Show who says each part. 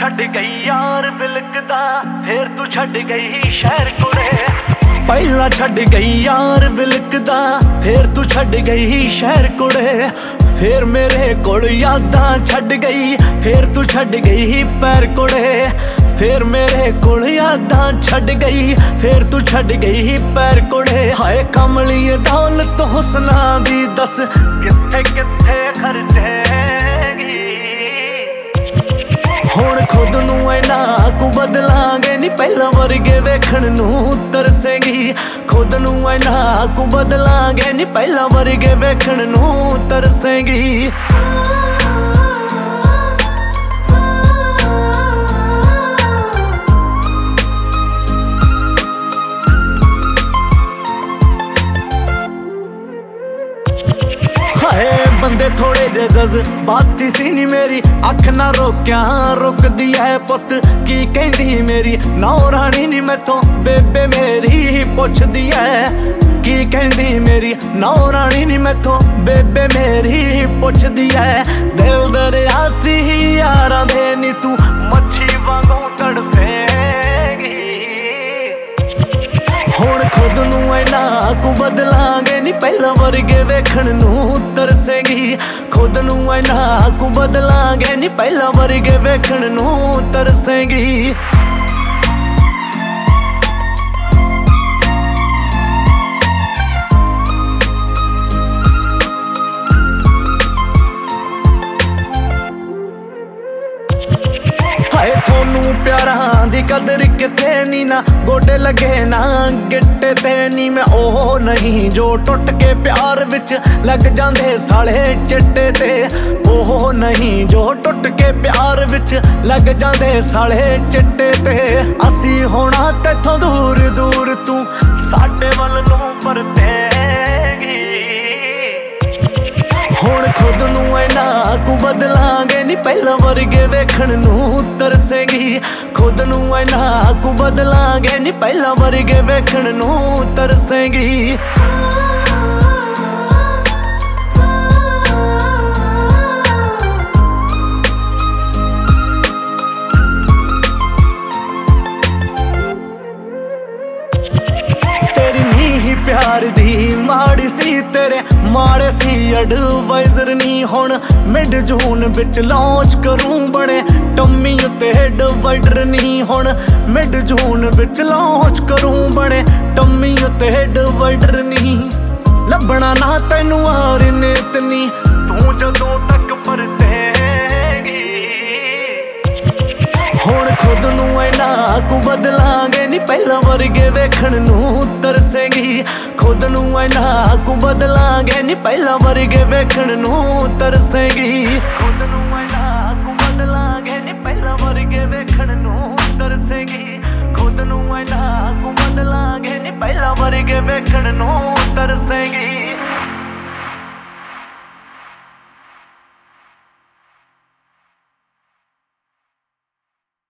Speaker 1: ਛੱਡ ਗਈ ਯਾਰ ਬਿਲਕਦਾ, ਫੇਰ ਤੂੰ ਛੱਡ ਗਈ ਸ਼ਹਿਰ ਕੁੜੇ। ਪਹਿਲਾਂ ਛੱਡ ਗਈ ਯਾਰ ਬਿਲਕਦਾ, ਫੇਰ ਤੂੰ ਛੱਡ ਗਈ ਸ਼ਹਿਰ ਕੁੜੇ। ਫੇਰ ਮੇਰੇ ਕੋਲ ਯਾਦਾਂ ਛੱਡ ਗਈ, ਫੇਰ ਤੂੰ ਛੱਡ ਗਈ ਪੈਰ ਕੁੜੇ। ਫੇਰ ਮੇਰੇ ਕੋਲ ਯਾਦਾਂ ਛੱਡ ਗਈ, ਫੇਰ ਤੂੰ ਛੱਡ ਗਈ ਪੈਰ ਕੁੜੇ। ਹਾਏ ਕਮਲੀਏ ਦੌਲਤ ਹੁਸਨਾਂ ਦੀ ਦੱਸ ਕਿੱਥੇ ਕਿੱਥੇ ਖਰਚੇਗੀ। ਹੁਣ ਖੁਦ ਨੂੰ ਇੰਨਾ ਕੁ ਬਦਲਾਂਗੇ ਨੀ, ਪਹਿਲਾਂ ਵਰਗੇ ਵੇਖਣ ਨੂੰ ਤਰਸੇਗੀ। ਖੁਦ ਨੂੰ ਇੰਨਾ ਕੁ ਬਦਲਾਂਗੇ ਨੀ, ਪਹਿਲਾਂ ਵਰਗੇ ਵੇਖਣ ਨੂੰ ਤਰਸੇਗੀ। ਹਾਏ ਬੰਦੇ ਥੋੜੇ ਜੇ ਜਜ਼ਬਾਤੀ ਸੀ ਨੀ, ਮੇਰੀ ਅੱਖ ਨਾ ਰੋਕਿਆ ਰੁਕਦੀ ਐ ਪੁੱਤ। ਕੀ ਕਹਿੰਦੀ ਮੇਰੀ ਨੌ ਰਾਣੀ ਨੀ, ਮੈਥੋਂ ਬੇਬੇ ਮੇਰੀ ਪੁੱਛਦੀ ਐ। ਕੀ ਕਹਿੰਦੀ ਮੇਰੀ ਨੌ ਰਾਣੀ ਨੀ, ਮੈਥੋਂ ਬੇਬੇ ਮੇਰੀ ਪੁੱਛਦੀ ਐ। ਦਿਲ ਦਰਿਆ ਸੀ ਯਾਰਾਂ ਦੇ ਨੀ, ਤੂੰ ਮੱਛੀ ਵਾਂਗੂ ਤੜਫੇਗੀ। ਹੁਣ ਖੁਦ ਨੂੰ ਇੰਨਾ ਕੁ ਬਦਲਾਂਗੇ ਨੀ, ਪਹਿਲਾਂ ਵਰਗੇ ਵੇਖਣ ਨੂੰ ਤਰਸੇਗੀ। ਖੁਦ ਨੂੰ ਇੰਨਾ ਕੁ ਬਦਲਾਂਗੇ ਨੀ, ਪਹਿਲਾਂ ਵਰਗੇ ਵੇਖਣ ਨੂੰ ਤਰਸੇਗੀ। ਹਾਏ ਤੁਹਾਨੂੰ ਪਿਆਰਾਂ ਦੀ ਕਦਰ ਕਿਤੇ ਨੀ, ਨਾ ਗੋਡੇ ਲੱਗੇ ਨਾ ਗਿੱਟੇ ਤੇ ਨੀ। ਮੈਂ ਉਹ ਨਹੀਂ ਜੋ ਟੁੱਟ ਕੇ ਪਿਆਰ ਵਿੱਚ ਲੱਗ ਜਾਂਦੇ ਸਾਲੇ ਚਿੱਟੇ ਤੇ। ਉਹ ਨਹੀਂ ਜੋ ਟੁੱਟ ਕੇ ਪਿਆਰ ਵਿੱਚ ਲੱਗ ਜਾਂਦੇ ਸਾਲੇ ਚਿੱਟੇ ਤੇ। ਅਸੀਂ ਹੋਣਾ ਤੇਥੋਂ ਦੂਰ ਦੂਰ, ਤੂੰ ਸਾਡੇ ਵੱਲ ਨੂੰ ਪਰਤੇਗੀ। ਹੁਣ ਖੁਦ ਨੂੰ ਇੰਨਾ ਕੁ ਬਦਲਾਂਗੇ ਨੀ, ਪਹਿਲਾਂ ਵਰਗੇ ਵੇਖਣ ਨੂੰ ਤਰਸੇਗੀ। ਖੁਦ ਨੂੰ ਇੰਨਾ ਕੁ ਬਦਲਾਂਗੇ ਨੀ, ਪਹਿਲਾਂ ਵਰਗੇ ਵੇਖਣ ਨੂੰ ਤਰਸੇਗੀ। ਪਿਆਰ ਦੀ ਮਾੜੀ ਸੀ, ਤੇਰੇ ਮਾੜੇ ਸੀ ਐਡਵਾਈਜ਼ਰ ਨੀ। ਹੁਣ ਮਿਡ ਜੂਨ ਵਿੱਚ ਲਾਂਚ ਕਰੂੰ ਬਣੇ ਟੰਮੀ ਉੱਤੇ ਡਿਵਾਈਡਰ ਨੀ। ਹੁਣ ਮਿਡ ਜੂਨ ਵਿੱਚ ਲਾਂਚ ਕਰੂੰ ਬਣੇ ਟੰਮੀ ਉੱਤੇ ਡਿਵਾਈਡਰ ਨੀ। ਲੱਭਣਾ ਨਾ ਤੈਨੂੰ ਆਰ ਨਿਤ ਨੀ, ਤੂੰ ਜਦੋਂ ਤੱਕ ਪਰਤੇਗੀ। ਹੁਣ ਖੁਦ ਨੂੰ ਇੰਨਾ ਕੁ ਬਦਲਾਂਗੇ ਨੀ, ਪਹਿਲਾਂ ਵਰਗੇ ਵੇਖਣ ਨੂੰ ਤਰਸੇਗੀ। ਖੁਦ ਨੂੰ ਇੰਨਾ ਕੁ ਬਦਲਾਂਗੇ ਨੀ, ਪਹਿਲਾਂ ਵਰਗੇ ਵੇਖਣ ਨੂੰ ਤਰਸੇਗੀ। ਖੁਦ ਨੂੰ ਇੰਨਾ ਕੁ ਬਦਲਾਂਗੇ ਨੀ, ਪਹਿਲਾਂ ਵਰਗੇ ਵੇਖਣ ਨੂੰ ਤਰਸੇਗੀ। ਖੁਦ ਨੂੰ ਇੰਨਾ ਕੁ ਬਦਲਾਂਗੇ ਨੀ, ਪਹਿਲਾਂ ਵਰਗੇ ਵੇਖਣ ਨੂੰ ਤਰਸੇਗੀ।